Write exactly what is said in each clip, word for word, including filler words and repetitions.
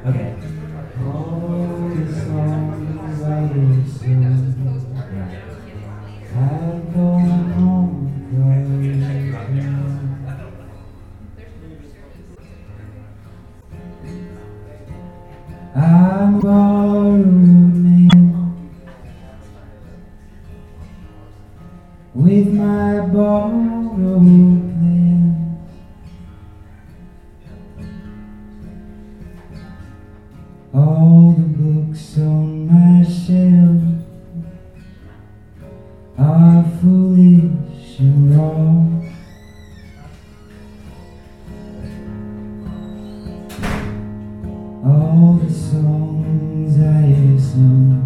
Okay. All the songs I used to have gone home crying. I'm a borrowed man with my borrowed plans. All the books on my shelf are foolish and wrong. All the songs I have sung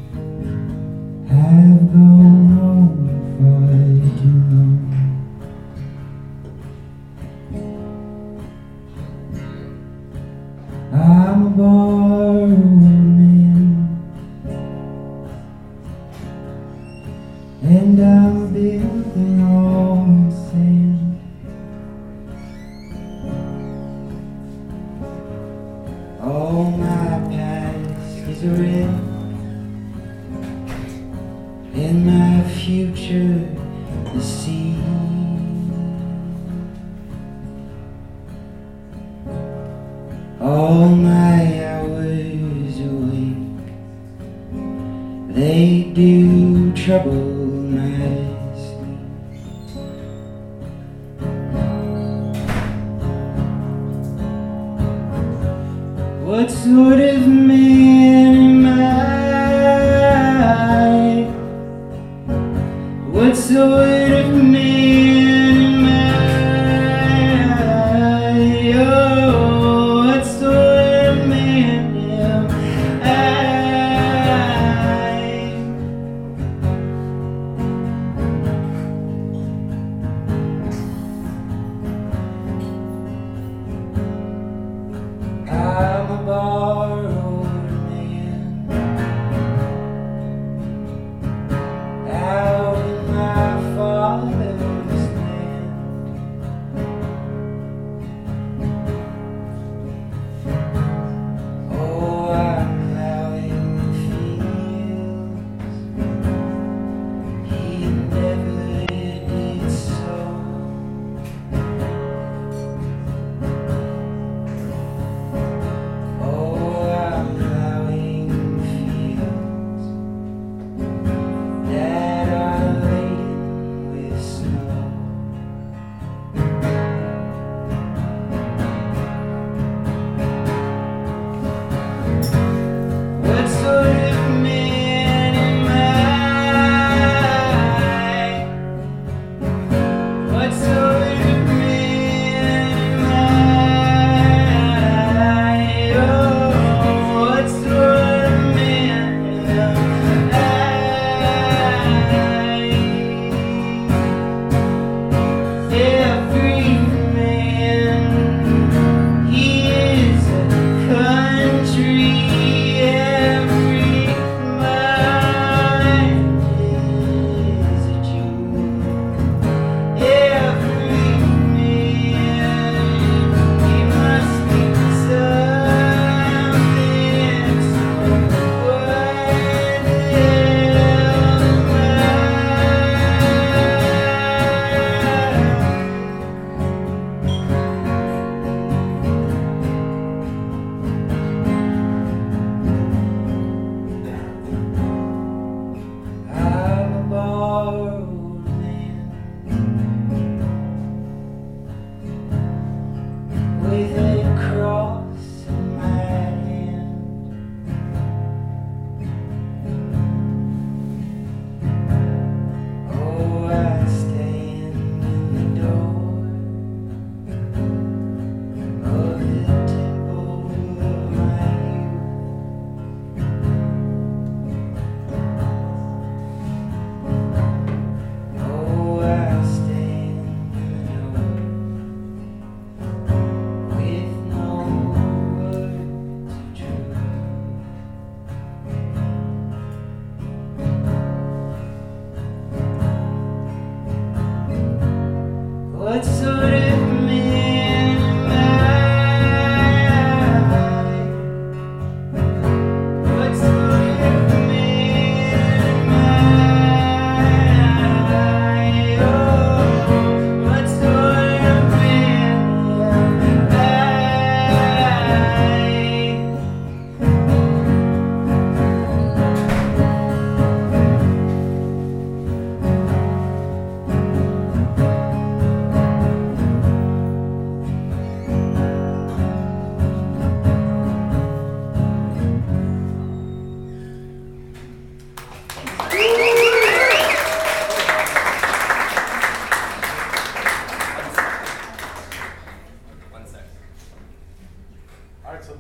have gone on for too long. I'm a borrowed man, and I'm building on sand. All my past is a wreck, and my future the sea. All my hours awake, they do trouble my sleep. What sort of man am I? What sort of man am I? Oh, what sort of man am I? I'm a borrowed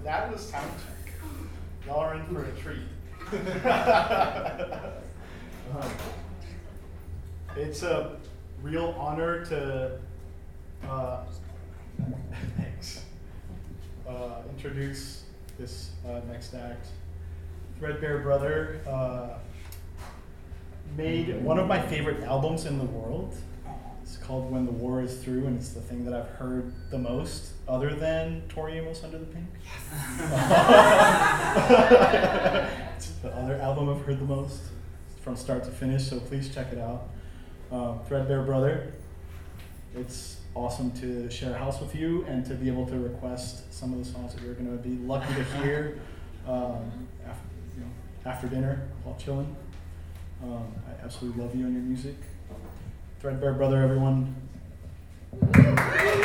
that was sound check. Y'all are in for a treat. um, it's a real honor to uh, thanks. Uh, introduce this uh, next act. Threadbare Brother uh, made one of my favorite albums in the world. It's called When the War Is Through, and it's the thing that I've heard the most, other than Tori Amos Under the Pink. It's the other album I've heard the most from start to finish, so please check it out. Uh, Threadbare Brother. It's awesome to share a house with you and to be able to request some of the songs that you're going to be lucky to hear um, after, you know, after dinner while chilling. Um, I absolutely love you and your music. Threadbare Brother, everyone. Alright,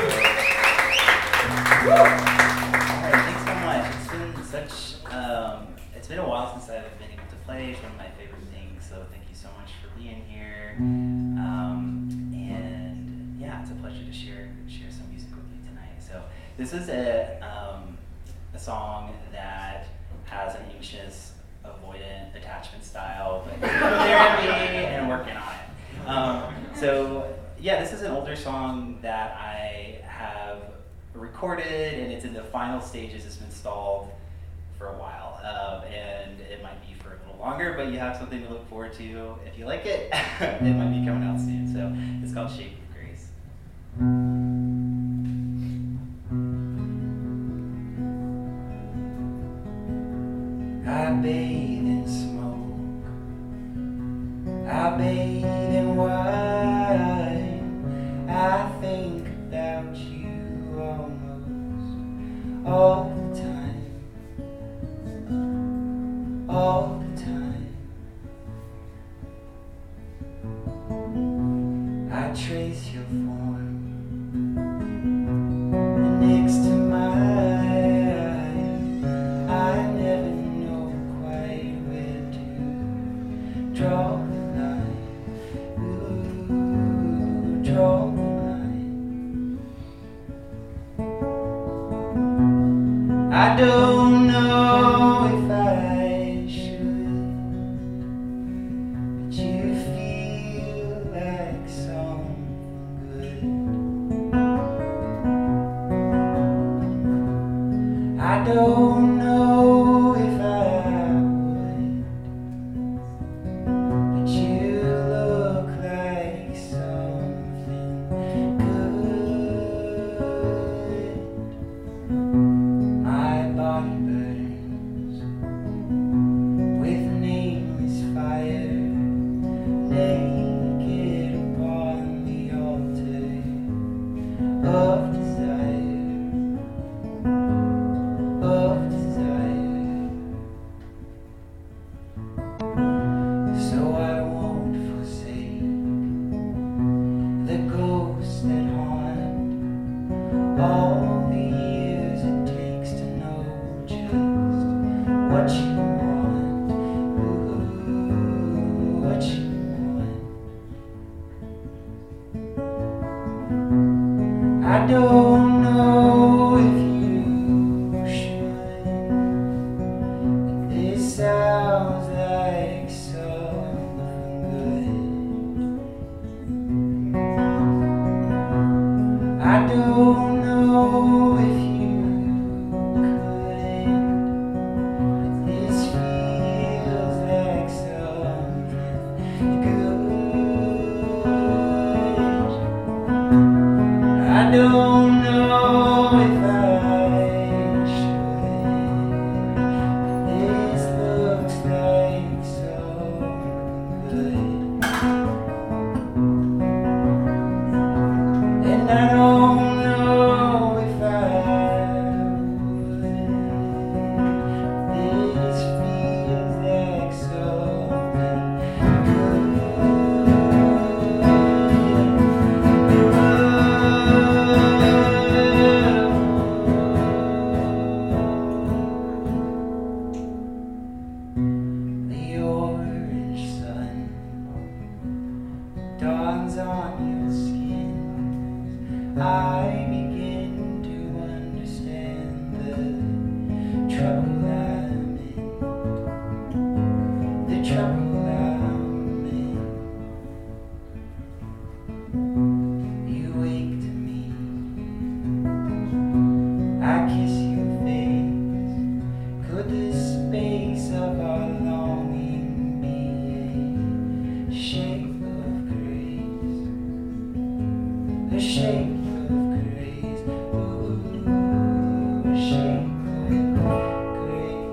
thanks so much. It's been such, um, it's been a while since I've been able to play. It's one of my favorite things, so thank you so much for being here. Um, and yeah, it's a pleasure to share share some music with you tonight. So this is a, um, a song that has an anxious, avoidant attachment style, but it's therapy and I'm working on it. Um, so yeah, this is an older song that I have recorded, and it's in the final stages. It's been stalled for a while, um, and it might be for a little longer, but you have something to look forward to. If you like it, it might be coming out soon. So it's called Shape of Grace. I bathe in smoke, I bathe in wine, I think about you almost all the time, all the time. I trace your form, and next to mine, I never know quite where to draw the line. Ooh, draw the line. I don't know if I should, but you feel like something good. I don't know if I would, but you look like something good. My body burns with nameless fire, naked upon the altar of desire, of desire. So I won't forsake the ghosts that haunt all the years it takes to know just what you want. Ooh, what you want. I don't know if you should, but this sounds like something good. I don't know if you couldn't, but this feels like something good. I don't know if I should, but this looks like something good. And I don't know if I I kiss your face. Could the space of our longing be a shape of grace? A shape of grace. Ooh, a shape of grace.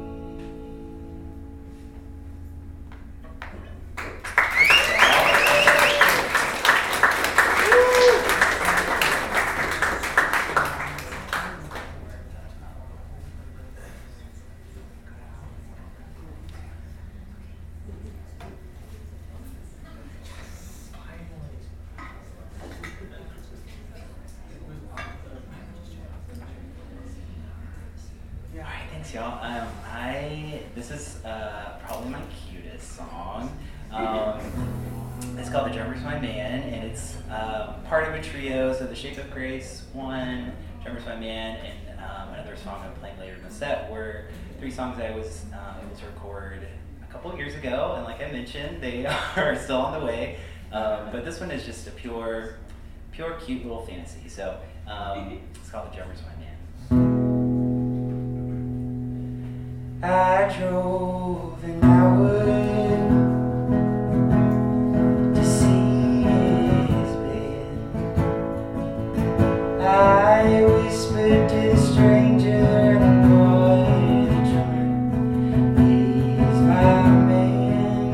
All right, thanks, y'all. Um, I this is uh, probably my cutest song. Um, it's called "The Drummer's My Man," and it's um, part of a trio. So, "The Shape of Grace" one, "Drummer's My Man," and um, another song I'm playing later in the set were three songs I was um, able to record a couple of years ago. And like I mentioned, they are still on the way. Um, but this one is just a pure, pure, cute little fantasy. So um, it's called "The Drummer's My Man." I drove an hour to see his bed. I whispered to the stranger, boy, the drummer is my man.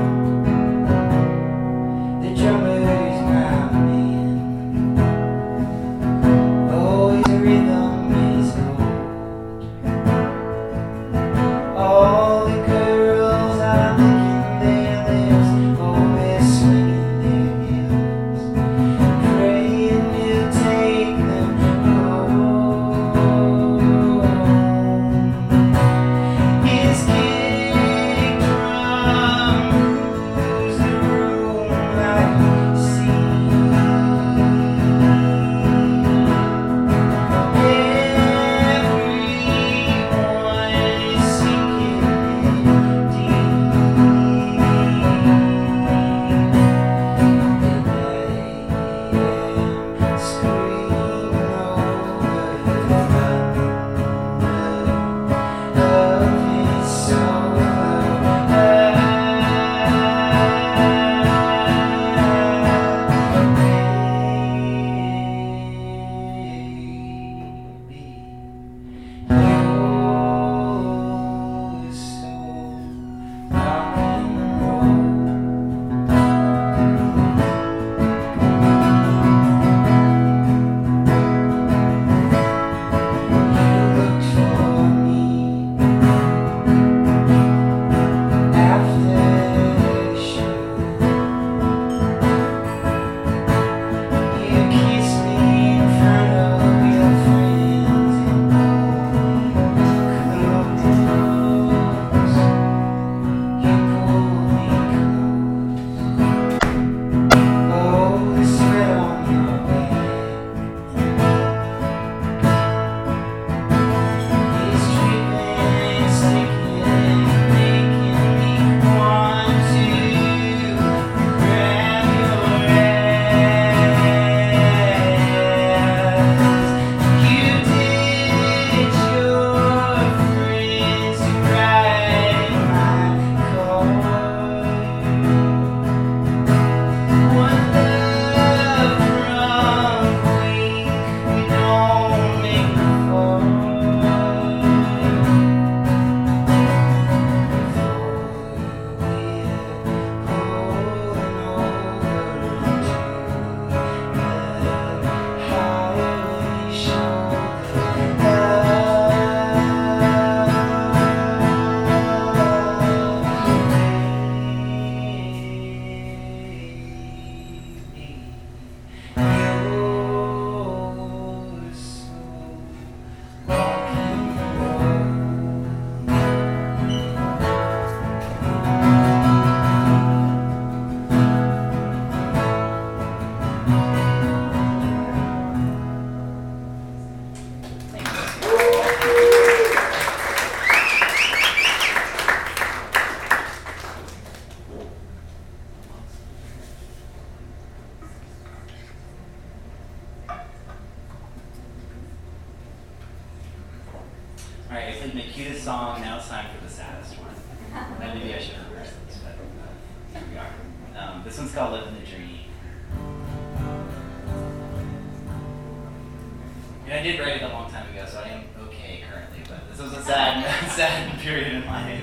The drummer is my man. Oh, his rhythm is old. All the girls are licking their lips, oh, they're swinging their hips, praying he'll take them Alright, I played my cutest song, now it's time for the saddest one. And maybe I should reverse this, but here we are. Um, this one's called Living the Dream. And I did write it a long time ago, so I am okay currently, but this was a sad, sad period in life.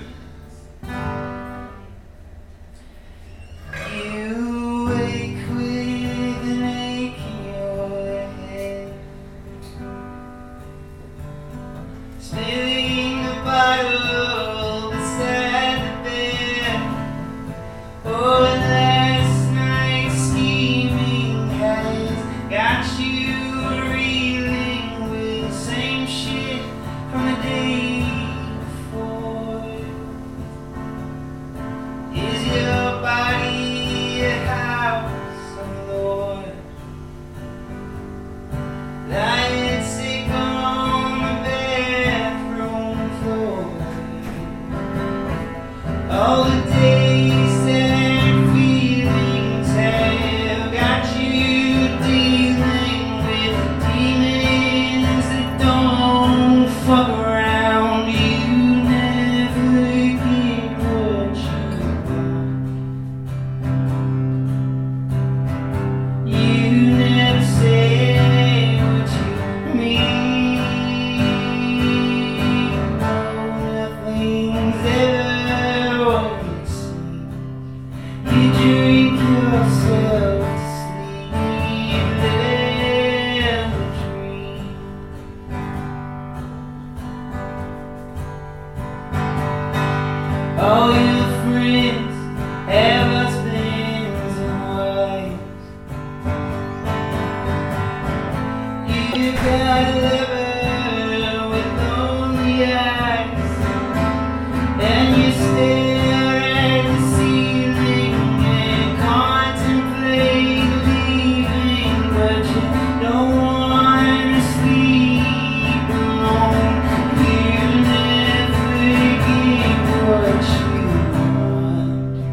You wake with an ache in your head, spilling the bottle beside the bed. Oh, last night's scheming has got you reeling with the same shit from the day before. Is your body a house of Lord, lying sick on the bathroom floor? All the days and feelings have got you dealing with demons that don't fuck around. You never get what you want. You never say what you mean. No, nothing's ever what it seems. You drink yourself to sleep, live a dream. All your friends have husbands and wives. You got a lover with lonely eyes, and you stare at the ceiling and contemplate leaving, but you don't want to sleep alone. You never get what you want.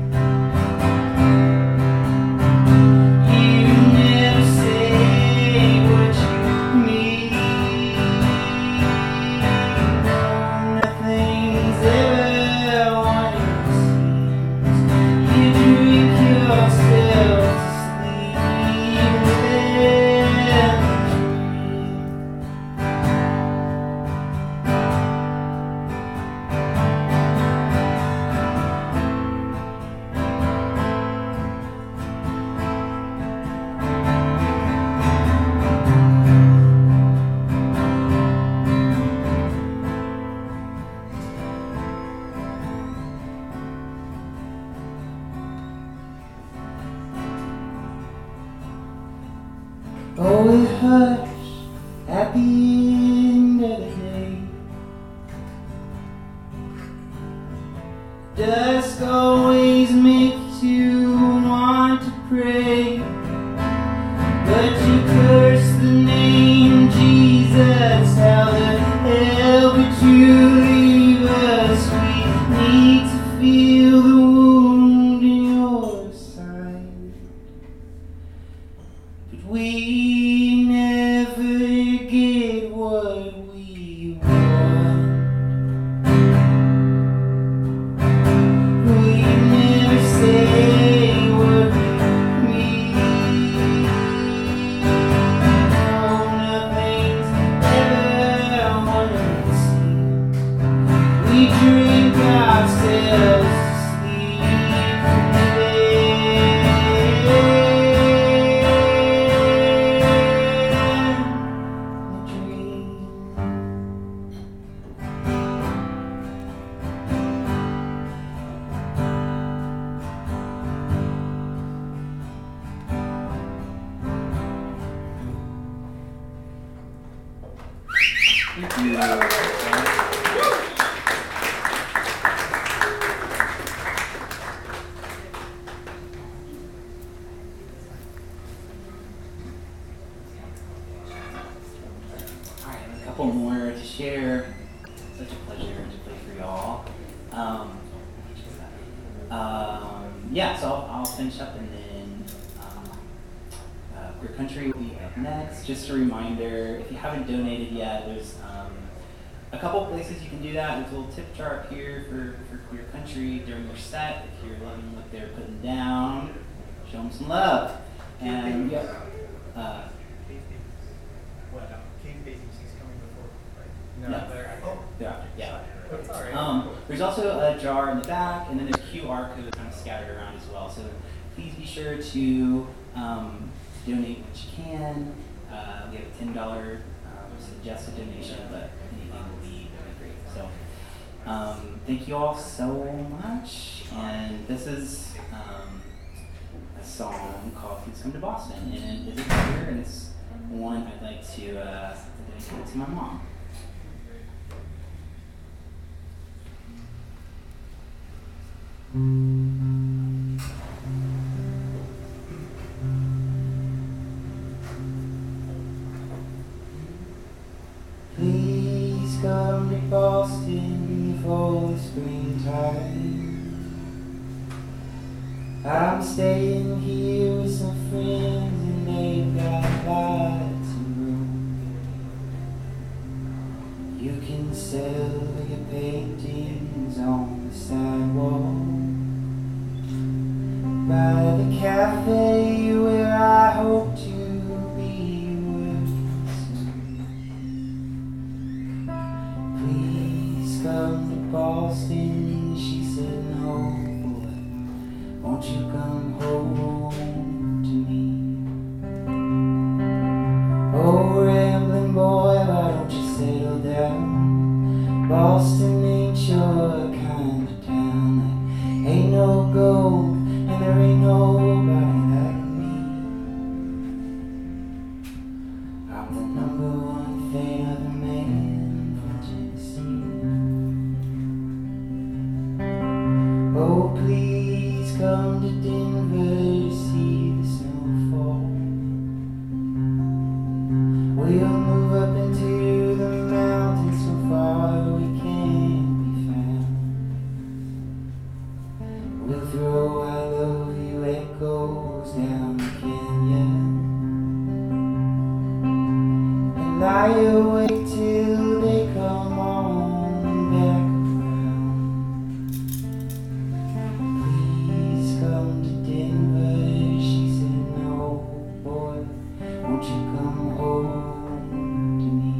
You never say what you mean. No, nothing's ever what it seems. You drink yourself to sleep, live a Oh, it hurts at the end of the day. Dusk always makes you want to pray, but you curse the name Jesus. How the hell could you leave us? We need to feel the wound in your side, but we never get what we want. We never say what we mean. No, nothing's ever what it seems. We drink ourselves to sleep, live a dream. Thank you. Alright, I have a couple more to share. Such a pleasure to play for y'all. Um, um, yeah, so I'll, I'll finish up and then um, uh, Queer Country will be up next. Just a reminder, if you haven't donated yet, there's um, a couple places you can do that. There's a little tip jar up here for, for Queer Country during your set. If you're loving what they're putting down, show them some love. And yeah, uh, What? Um, Keith Basin's coming before, right? No, No, they're they're after, yeah. That's all right. Um, there's also a jar in the back, and then there's Q R codes kind of scattered around as well. So please be sure to um, donate what you can. Uh, we have a ten dollars um, suggested donation, but anything will be, will be great. So um, thank you all so much. And this is um, a song called Please Come to Boston. And it's a here, and it's one I'd like to, uh, to dedicate to my mom. Please come to Boston for the springtime. I'm staying here with some friends and they've got lots of room. You can sell your paintings on the sidewalk by the cafe where I hope to be working soon. Please come to Boston, she said no, boy, won't you come home to me? Oh, rambling boy, why don't you settle down? Boston ain't your kind of town. There ain't no gold and there ain't nobody like me. I'm the number one fan of the man from Tennessee. Oh, please come to Denver to see the snowfall. We'll move up into the mountains so far we can't be found. We'll throw I love you echoes down the canyon and lie awake till they come on back around. Please come to Denver, she said no, boy, won't you come home to me?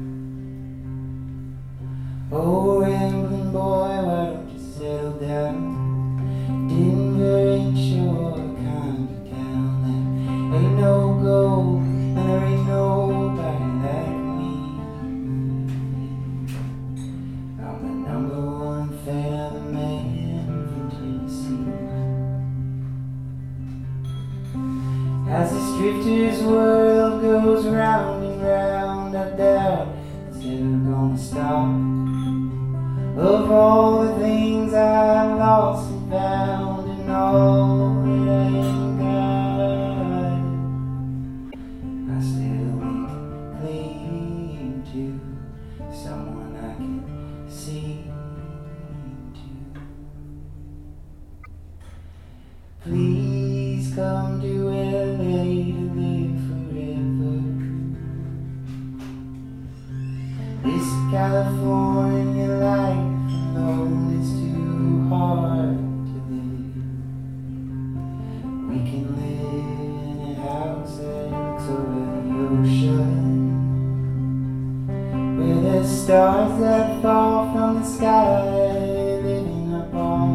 Oh, rambling boy, why don't you settle down? Denver ain't your kind of town. There ain't no gold and there ain't nobody like me. I'm the number one fan of the man from Tennessee. As this drifter's world goes round and round, I doubt it's ever gonna stop. Of all the things I've lost and found and all that I ain't got, I still make claim to someone I can see to. Please come to L A to live forever. This California life alone is too hard to live. We can live in a house that looks over the ocean, where there's stars that fall from the sky living up on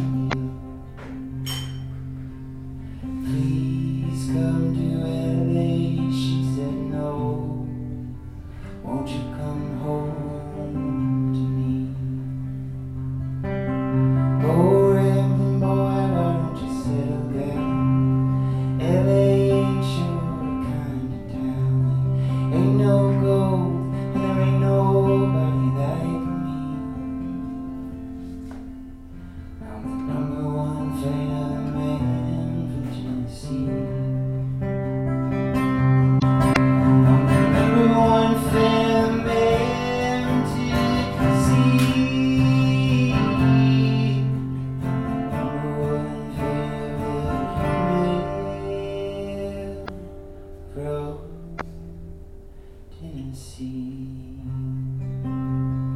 you. Please come to L A, she said no, won't you come home to me? Oh, rambling boy, why don't you settle down? L A ain't your kind of town. There ain't no gold and there ain't nobody like me. I'm the number one fan of the man from Tennessee. I'm the number one fan of the man from Tennessee. Number one fan of the man from Tennessee.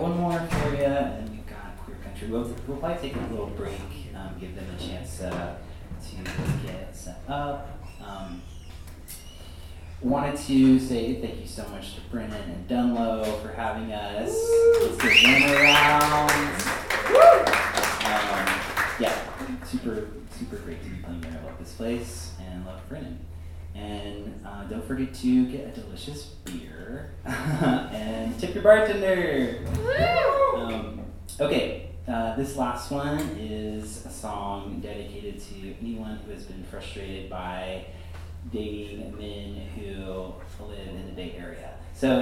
one more for you, and we've got Queer Country. We'll, we'll probably take a little break, um, give them a chance uh, to get set up. Um, wanted to say thank you so much to Brennan and Dunlo for having us. Let's give them a round. Um, yeah, super, super great to be playing there. I love this place and love Brennan. And uh, don't forget to get a delicious beer and tip your bartender. Um, okay, uh, this last one is a song dedicated to anyone who has been frustrated by dating men who live in the Bay Area. So,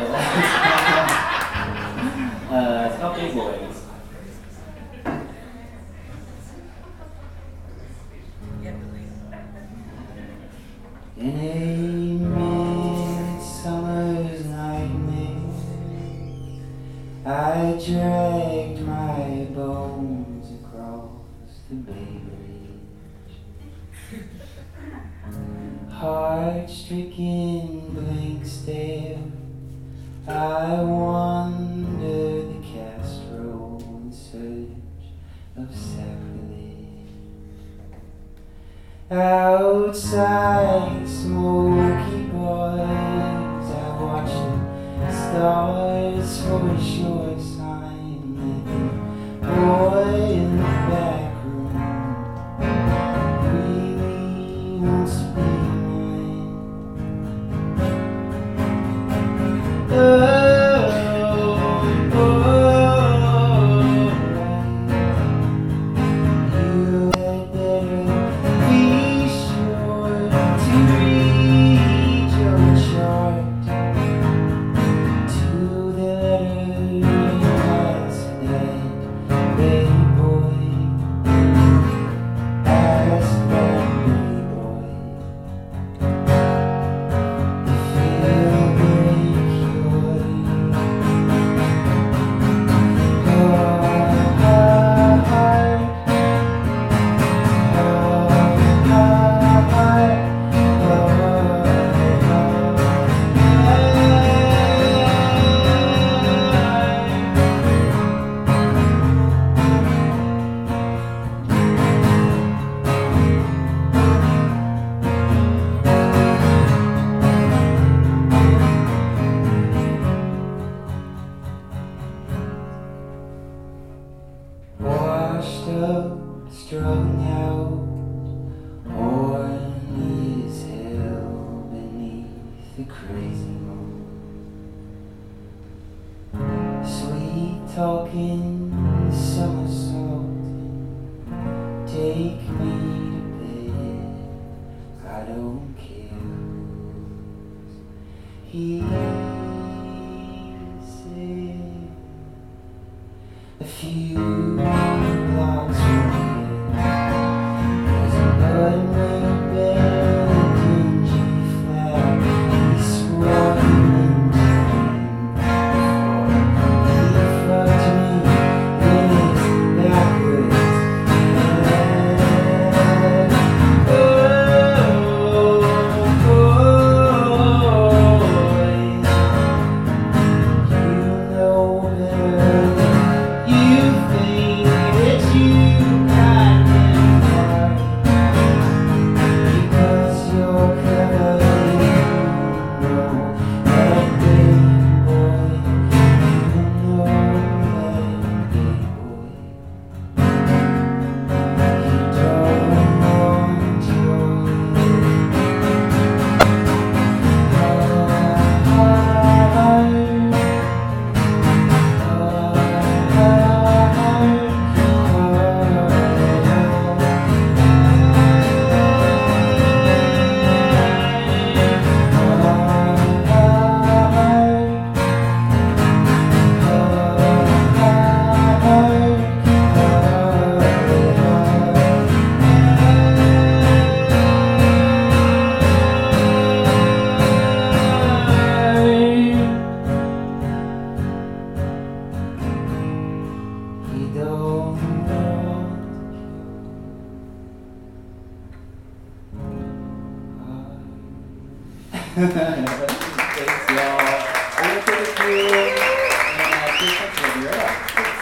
uh, it's called Big Boys. In a midsummer's nightmare, I dragged my bones across the Bay Bridge. Heart-stricken, blank stare, I wandered the Castro in search of sacrilege. Outside smoky bars, I watched the stars for a short time. And the boy in the back room really wants to be mine. Oh, oh, you had better be sure to read your chart to the letter that baby boy, ask that baby boy if he'll break your heart. Washed up, strung out, horny as hell beneath the crazy moon. Sweet talking, somersaulting, take me to bed, I don't care who's here. A few blocks from here, there's a mud-made bed, a dingy flat. He swore he wouldn't before he fucked me in his backwards head. Oh, boys, you know better. You think that you got him hard because you're covered in know that baby boy. You know that baby boy. You don't want joy. You don't want Thanks, y'all. We're gonna take a few, and Thanks, Olivia.